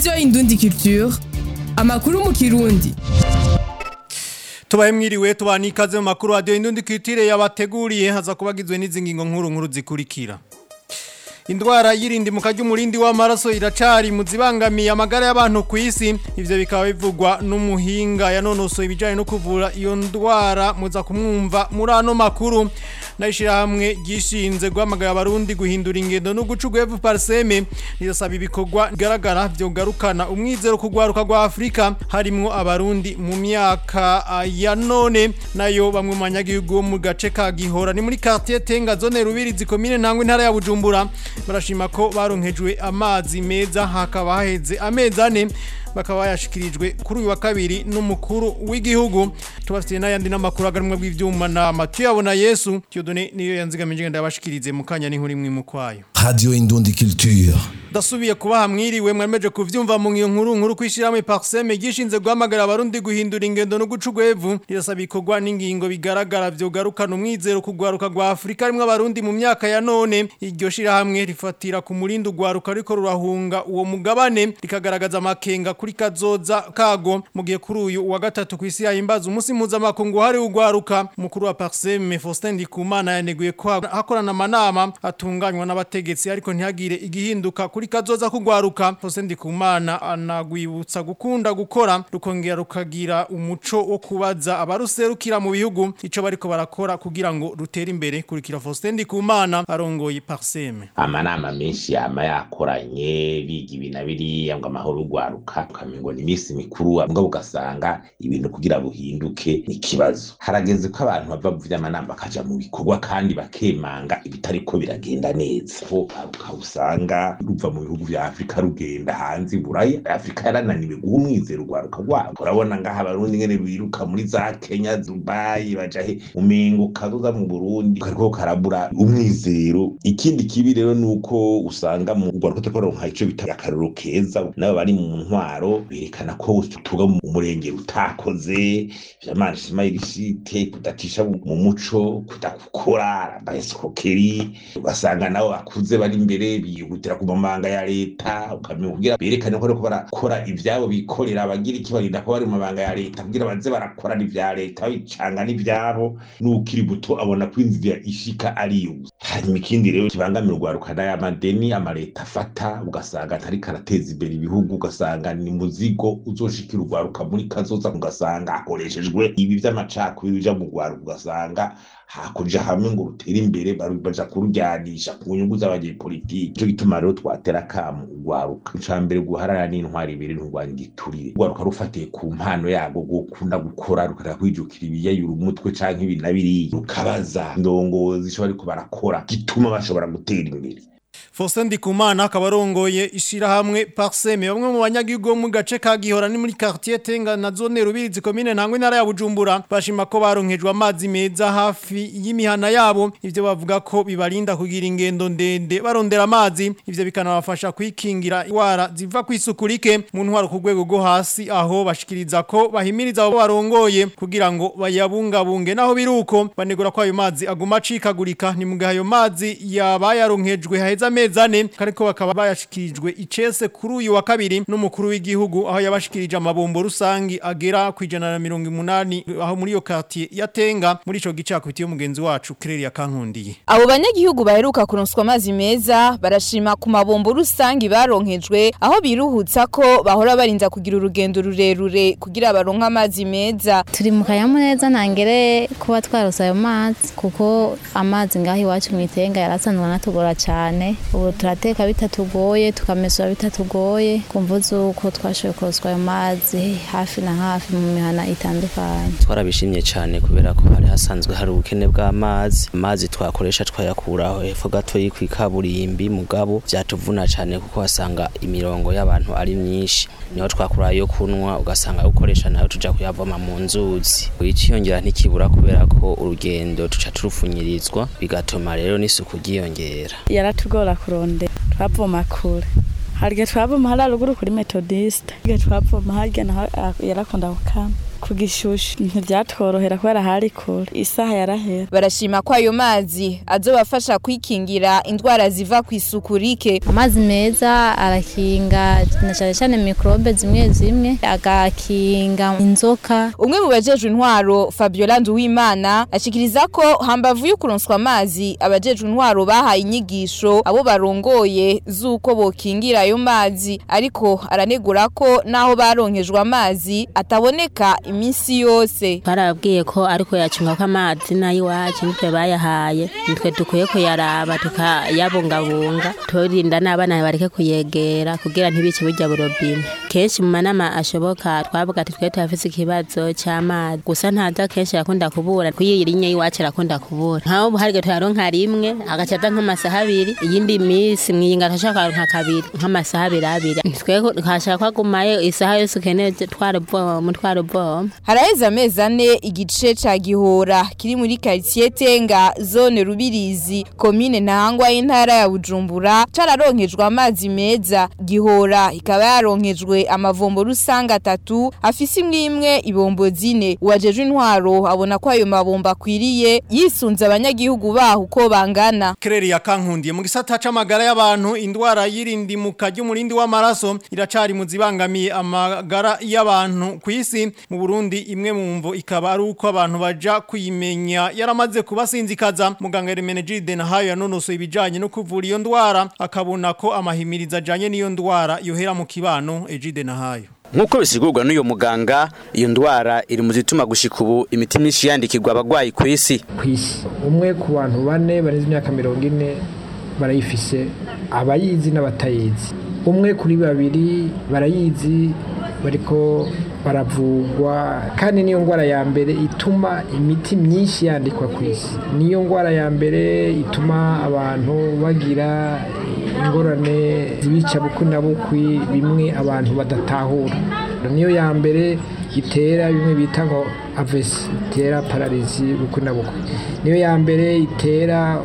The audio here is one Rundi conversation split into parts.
Radio Indundi Culture, amakuru mu Kirundi. Tubaye mwiriwe tubani ikaze mu makuru Radio Indundi Culture yabateguriye haza kubagizwe n'izingingo nkuru zikurikira. Indwara yirindi mu kajyumurindi w'amaraso iracari mu zibangamiye amagara y'abantu ku isi, ivyo bikaba bivugwa n'umuhinga yanonosoye ibijanye no kuvura iyo ndwara muza kumwumva muri ano makuru. Nayishira hamwe gishinze guhamagara abarundi guhindura ingendo no guca ugwevu parseme nirasaba ibikorwa bigaragara byo garukana umwizero kugwaruka rwa Afrika harimwo abarundi mu myaka ya none nayo bamwe mu banyagihugu mu gace ka Gihora ni muri quartier Tenga zone Rubirizi komine Ntangwe intara ya Bujumbura barashima ko baronkejwe amazi meza hakaba haheze amezi ane bakaba yashikirijwe kuri uyu wa kabiri n'umukuru w'igihugu. Tubafitiye n'ayandi n'amakuru agarumwe bw'ivyuma na Mathieu Abona Yesu Tiyodone niyo yanzigamije ngenda yabashikirize mu kanya n'inkuru imwe mu kwayo. Radio Indundi Culture. Dasubiye kubaha mwiriwe mwameje kuvyumva mu nkuru kwishiramo Parseme gishinze guhamagara abarundi guhindura ingendo no guca ugwevu rirasaba ikorwa n'ingingo bigaragara byo garukana umwizero kugwaruka rwa Afrika rimwe abarundi mu myaka ya none. Iryo shira hamwe rifatira ku murindi ugwaruka ariko rurahunga uwo mugabane rikagaragaza amakenga kuri kazoza kago mu gihe kuri uyu wa gatatu kwisi yahimbaza umunsi mpuzamakungu hari ugwaruka. Mukuru wa Parseme Faustin Ndikumana yaneguye ko hakorana amanama atunganywa n'abategetsi ariko ntihagire igihinduka kuri kazoza kugwaruka. Faustin Ndikumana anagwibutsa gukunda gukora rukongera rukagira umuco wo kubaza abaruserukira mu bihugu ico bariko barakora kugira ngo rutere imbere. Kurikira Faustin Ndikumana arongoye Parseme. Amanama menshi yama yakoranye biga ibinabiri ngo amahoro ugwaruka kamengo ni misi mikuru abwo ugasanga ibintu kugira buhinduke ikibazo. Harageze ko abantu bava mu vy'amanama bakaja mu bikorwa kandi bakemanga ibitariko biragenda neza. Ko usanga ruva mu bihugu vya Afrika rugenda hanze buraya Afrika yarananiwe guha umwizero ugwaruka rwabo. Urabona ngaha abarundi ngene biruka muri za Kenya, Dubai bajahe umengo kazoza mu Burundi kariko karabura umwizero. Ikindi kibi rero nuko usanga mu ugwaruka twaronka ico bita akarero keza nabo bari mu ntwaro berekana ko tuga mu murenge utakoze vyamana Ismail Shite kudatisha mu muco kudakukora bayesokeri basanga nabo bakuze bari imbere biyihutira ku mabanga ya leta ukamenya kugira berekane ko barakora ivyabo bikorera abagira ikibarinda ko bari mu mabanga ya leta kugira baze barakora n'ivya leta bicanga n'ivyabo n'ukiri buto abona kwinzira ishika ari yo. Hanyuma ikindi rero kibangamira ugwaruka y'amadeni amaleta afata ugasanga atari karateza imbere ibihugu ugasanga ni muzigo uzoshikira ugwaruka muri kazoza ugasanga akoreshejwe ibi vy'amacakubiri bija mu gwaruka ugasanga hakurya hamwe ngo rutere imbere baja kurujyanisha ku nyungu z'abanyepolitiki. Cyo gituma rero twatera kamu ugwaruka icambere guharara n'intwari ibiri n'urwanya igiturire ugwaruka rufatiye ku mpano yago gukunda gukora rukara kwijukira ibiyayura umutwe canke ibinabiri rukabaza ndongozi cyo bariko barakora gituma bashobora gutera imbere. Faustin Ndikumana akabarongoye ishira hamwe Parseme bamwe mu banyagihugu mu gace ka Gihora ni muri quartier Tenga na zone Rubirizi komine Ntangwe intara ya Bujumbura bashima ko baronkejwe amazi meza hafi y'imihana yabo. Ivyo bavuga ko bibarinda kugira ingendo ndende barondera amazi, ivyo bikanabafasha kwikingira indwara ziva kwisukurike mu ntwaro ku rwego rwo hasi aho bashikiriza ko bahimiriza abo barongoye kugira ngo bayabungabunge. Naho biruko banegura ko ayo mazi aguma acikagurika ni mu gihe ayo mazi yabayaronkejwe haheza amezane kariko bakaba bayashikirijwe icese kuri uyu wa kabiri n'umukuru w'igihugu aho yabashikirije amabombo rusangi agera ku 180 aho muri yo quartier yatenga muri ico gice akubitiye umugenzi wacu Claire Kankundiye. Abo banyagihugu baheruka kuronswa amazi meza barashima ku mabombo rusangi baronkejwe aho biruhutsa ko bahora barinda kugira urugendo rurerure kugira baronka amazi meza. Turi mu kanyamuneza ntangere kuba twarosa ayo mazi kuko amazi ngaho iwacu mu Itenga yarasanzwe natugora cyane. Ubu turateka bitatugoye tukamesura bitatugoye kumvuze uko twashoboye kuroswa ayo mazi hafi na hafi mu mihana itandukanye. Twarabishimye cyane kubera ko hari hasanzwe hari ubukene bw'amazi. Amazi twakoresha twayakuraho hepfo gato y'ikaburimbi mugabo byatuvuna cyane kuko wasanga imirongo y'abantu ari myinshi niho twakurayo kunwa ugasanga ukoresha nayo tuja kuyavoma mu nzuzi. Iciyongera ntikibura kubera ko urugendo tuca turufunyirizwa bigatuma rero n'isuku giyongera. Yaratugora kuronde twavoma kure harya twavoma hararuguru kuri Methodist harya twavoma harya yarakunda gukama ku gishushu ntivyatworohera kubera hari kure isaha yarahera. Barashima ko ayo mazi azobafasha kwikingira indwara ziva ku isuku rike. Amazi meza arakinga na cyane mikrobe zimwe zimwe, agakinga inzoka. Umwe mu bajejwe intwaro Fabiola Nduwimana ashikiriza ko hambavu y'ukuronswa amazi abajejwe intwaro bahaye inyigisho abo barongoye zuko bokingira ayo mazi, ariko aranegura ko naho baronkejwe amazi ataboneka iminsi yose. Barabwiye ko ariko yacunga ko amazi nayo wacu nitwe bayahaye, nitwe dukwiye kuyaraba tukayabungabunga, turinda n'abana bareke kuyegera kugira ntibice burya burobine. Kenshi mu manama ashoboka twavuga ati twe turafise ikibazo cy'amazi, gusa ntaza kenshi yakunda kubura kuyirinye iwacu arakunda kubura. Nkaho hari gato yaronka rimwe agacaza nk'amasaha abiri, iyindi minsi mwiyinga tashaka nka kabiri nk'amasaha abiri. Twe kashaka gumaye isaha yose ukeneye twaruboma. Haraheze amezi 4 igice ca Gihora kiri muri quartier Tenga zone Rubirizi commune Ntahangwa y'intara ya Bujumbura cararonkejwe amazi meza. Gihora ikaba yaronkejwe amavombo rusanga 3 afise imwe ibombo zine. Uwajejwe intwaro abona ko ayo mabomba akwiriye yisunze abanyagihugu baho uko bangana. Kereri ya Kankundiye mu gisata c'amagara y'abantu indwara y'irindimuka ry'umurindi w'amaraso iracari mu zibangamiye amagara y'abantu kw'isi. Mu Burundi imwe mu mvo ikaba ari uko abantu baja kuyimenya yaramaze kubasinzikaza. Muganga Hermenegilde Nahayo yanonosoye ibijanye no kuvura iyo ndwara akabona ko amahimiriza ajanye n'iyo ndwara yohera mu kibano. Egide Nahayo nkuko bisigurwa n'uyo muganga iyo ndwara iri mu zituma gushika ubu imiti myinshi yandikirwa abagwayi kw'isi. Umwe ku bantu 4 barenze imyaka 40 barayifise, abayizi n'abatayizi. Umwe kuri 2 barayizi bariko baravugwa, kandi niyo ndwara ya mbere ituma imiti myinshi yandikwa kw'isi. Niyo ndwara ya mbere ituma abantu bagira ingorane zibica buku na bukwi bimwe abantu badatahura. Niyo ya mbere itera bimwe bita ngo AVC, itera paralizi buku na bukwi. Niyo ya mbere itera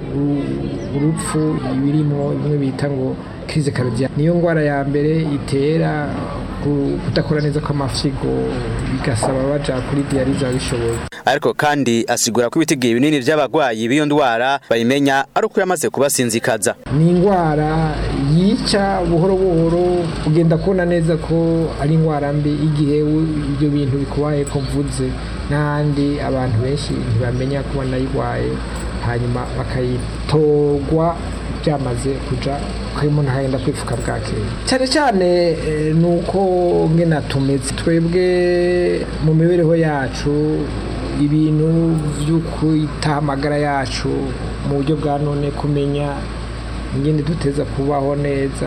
urupfu ibirimo bimwe bita ngo crise cardiaque. Niyo ndwara ya mbere itera kudakora neza kw'amafyigo bigasaba baja kuri dialyse abishoboye. Ariko kandi asigura ko ibitigiye binini by'abagwayi biyo ndwara bayimenya ari uko yamaze kubasinzikaza. Ni indwara yica buhoro buhoro, ugenda kubona neza ko ari indwara mbi igihe ibyo bintu bikubaye ko mvuze, n'andi abantu benshi ntibamenya ko banayigwaye hanyuma bakayitogwa byamaze kuja ko umuntu hagenda kwifuka bwakeye. Cyane cyane nuko ngena tumeze twebwe mu mibereho yacu, ibintu by'ukwita amagara yacu mu buryo bwa none, kumenya ingene duteza kubaho neza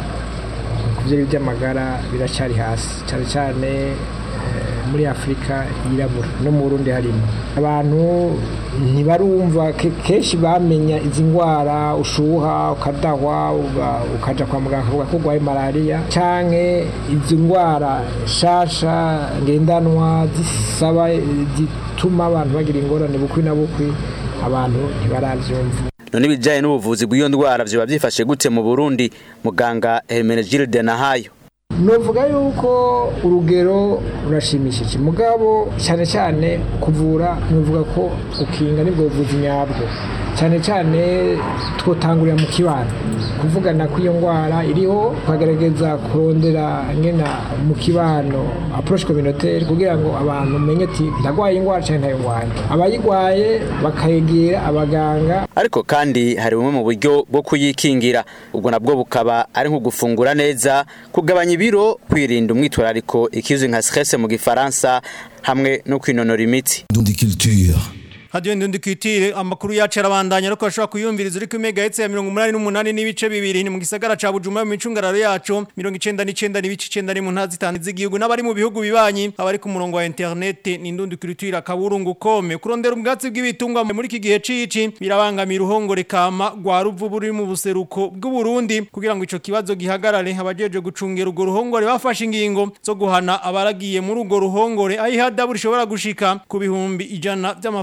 kuvyo by'amagara biracyari hasi, cyane cyane muri Afrika yirabura no mu Burundi harimo. Abantu ntibarumva kenshi bamenya izi ndwara, ushuha ukadahwa ukaja kwa muganga kuvuga ko gwaye malaria, canke izi ndwara shasha ngendanwa zisaba zituma abantu bagira ingorane bukwi na bukwi, abantu ntibaravyumva. None bijanye n'ubuvuzi bw'iyo ndwara byo bavyifashe gute mu Burundi? Muganga Hermenegilde Nahayo novuga yuko urugero rurashimishije, mugabo cyane cyane kuvura novuga ko ukinga nibwo buvuzi nyabwo. Cyane cyane twotangurira mu kibano kuvugana ko iyo ndwara iriho, tukagerageza kurondera ngena mu kibano approche communautaire kugira ngo abantu menye ati ndagwaye indwara cyane ntayo ndwaye, abayigwaye bakayegera abaganga. Ariko kandi hari bumwe mu buryo bwo kuyikingira, ubwo nabwo bukaba ari nko gufungura neza, kugabanya ibiro, kwirinda umwitwarariko ikizwe nka stress mu gifaransa, hamwe no kwinonora imitsi. Culture. Radio Ndundi Kitire amakuru yacu arabandanya ariko ashobora kuyumviriza uri ku megahertz ya 88 n'ibice 2 ni mu gisagara ca Bujumbura mu micungararo yacu 99 n'ibice 9 mu ntazi zitanu z'igihugu n'abari mu bihugu bibanyi abari ku murongo wa internet ni Ndundi Kitire akaburungu.com. Kurondera ubwatsi bw'ibitungwa muri iki gihe cici birabangamira uruhongore kama rwa Ruvubu ruri mu buseruko bw'u Burundi. Kugira ngo ico kibazo gihagarare abajeje gucungera urwo ruhongore bafashe ingingo zo guhana abaragiye muri urwo ruhongore ayihada burishobora gushika ku bihumbi 100 by'amafaranga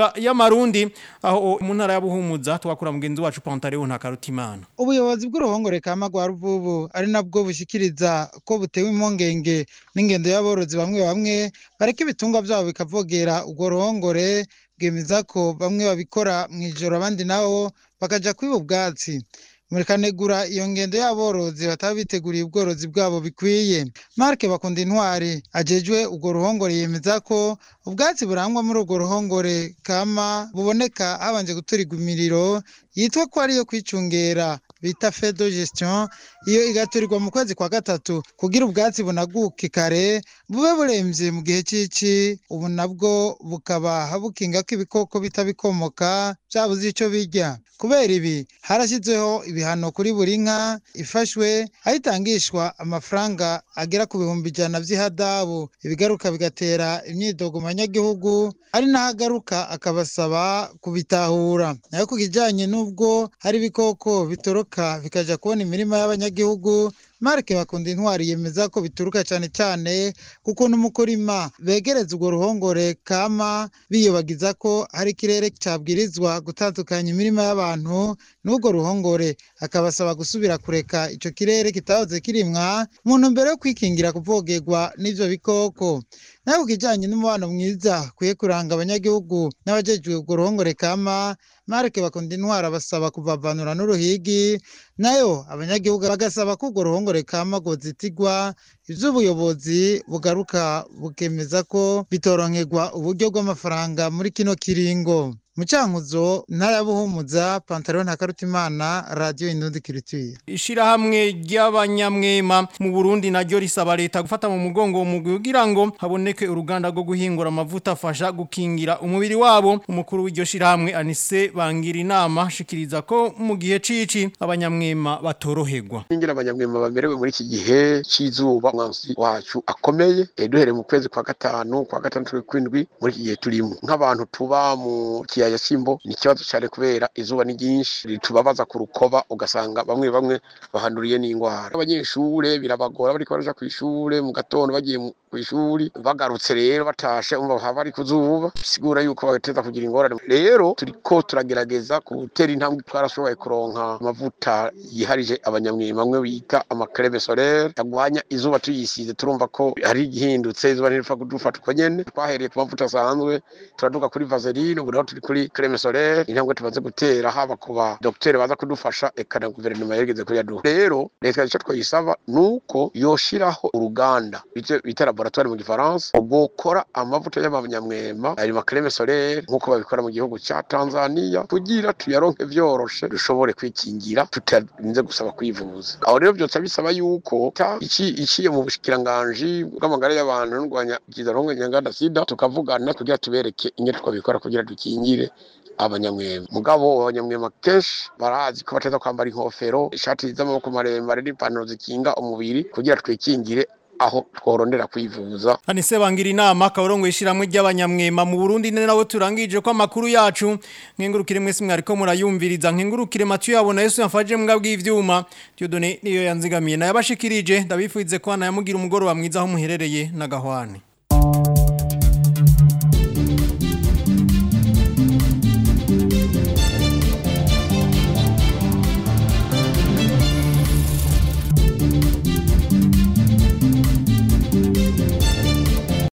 kaminuza y'amarundi aho mu ntara ya Buhumuza twakura mugenzi wacu Pantaleo Ntakarutimana. Ubuyobozi bw'uruhongore kama rwa Ruvubu ari nabwo bushikiriza ko butewe impongenge n'ingendo y'aborozi bamwe bareka ibitungwa byabo bikavogera ubwo ruhongore, bwemeza ko bamwe babikora mu ijoro abandi nabo bakaja kwiba ubwatsi. Murikanegura iyo ngendo y'aborozi bataba biteguriye ubworozi bwabo bikwiye. Mark Bakunda Intwari ajejwe ubwo ruhongore yemeza ko ubwatsi burangwa muri ubwo ruhongore kama buboneka habanje guturigwa imiriro yitwa ko ariyo kwicungera bita feu de gestion, iyo igaturirwa mu kwezi kwa gatatu kugira ubwatsi bunaguke kare bube buremvye mu gihe cici. Ubu nabwo bukaba habukinga ko ibikoko bitabikomoka byabuze ico birya. Kubera ibi harashizweho ibihano kuri buri nka ifashwe ayitangishwa amafaranga agera ku 100 vy'ihadabu. Ibigaruka bigatera imyidogo mu banyagihugu, ari nahagaruka akabasaba kubitahura. Nayo kukijanye n'ubwo hari ibikoko bitoroka bikaja kubona imirima y'abanyagihugu, Mark Bakunda Intwari yemeza ko bituruka cyane cyane kuko n'umukurima begereza ubwo ruhongore kama biyobagiza ko hari kirere cyabwirizwa gutandukanya imirima y'abantu n'ubwo ruhongore, akabasaba gusubira kureka ico kirere kitahoze kirimwa mu ntumbero yo kwikingira kuvogerwa n'ivyo bikoko. Nayo kukijanye n'umubano mwiza kuye kuranga abanyagihugu n'abajejwe ubwo ruhongore kama, Mark Bakunda Intwari abasaba kuvavanura n'uruhigi, nayo abanyagihugu bagasaba ko ubwo ruhongore kama gozitigwa. Ivy'ubuyobozi bugaruka bukemeza ko bitoronkerwa uburyo bw'amafaranga muri kino kiringo. Mucankuzo ntara ya Buhumuza, Pantaleo Ntakarutimana, Radio Indundi Culture. Ishirahamwe ry'abanyamwema mu Burundi naryo risaba leta gufata mu mugongo umugwi kugira ngo haboneke uruganda rwo guhingura amavuta afasha gukingira umubiri wabo. Umukuru w'iryo shirahamwe Anise Bangira inama shikiriza ko mu gihe cici abanyamwema batoroherwa. Ningira abanyamwema bamerewe muri iki gihe cizuba, umwansi wacu akomeye duhere mu kwezi kwa gatanu kwa gatandatu kw'indwi muri iki gihe turimo. Nk'abantu tuba mu ya Simbo ni kibazo cyane kubera izuba ni ryinshi ritubabaza ku rukoba, ugasanga bamwe bahanduriye n'ingwara. Abanyeshure birabagora bari baraja ku ishure mu gatondo bagiye ku ishuri, bagarutse rero batashe umva bari kuzuba, sigura yuko bagateza kugira ingorane. Rero turiko turagerageza gutera intambwe, twarashoboye kuronka amavuta yiharije abanyamwema bamwe bita amakreme solaire tagwanya izuba tuyisize, turumva ko hari igihindutse, izuba ntiripfa kudufata uko nyene. Twahereye ku mavuta asanzwe turaduka kuri vaseline, ubu turi kuri creme solaire. Intambwe tumaze gutera haba kuba docteur baza kudufasha eka na guverinoma yegeze kuri yaduha. Rero leta ico twayisaba nuko yoshiraho uruganda bita laboratoire mu gifaransa bokora amavuta y'abanyamwema ari ma creme solaire nkuko babikora mu gihugu cya Tanzania, kugira tuyaronke vyoroshe dushobore kwikingira tutarinze gusaba kwivuza. Aho rero byose bisaba yuko iciye mu bushikiranganje bw'amagara y'abantu n'urwanya kizaronke nyanganda sida, tukavugana kugira tubereke inye twabikora kugira dukingire abanyamwema. Mugabo abanyamwema kenshi barazi ko bateza kwambara inkofero, ishati z'amaboko maremare n'ipantaro zikinga umubiri kugira twikingire aho tworondera kwivuza. Anise Bangira inama kaborongo ishiramwe ry'abanyamwema mu Burundi nawe turangije ko amakuru yacu. Nkengurukire mwese mwariko murayumviriza, nkengurukire Mathieu yabona Yesu yafaje mbwa bw'ivyuma. Dieudonné niyo yanzigamiye na yabashikirije, ndabifuize ko anayamugira umugoro wa mwiza aho muherereye na Gahwane.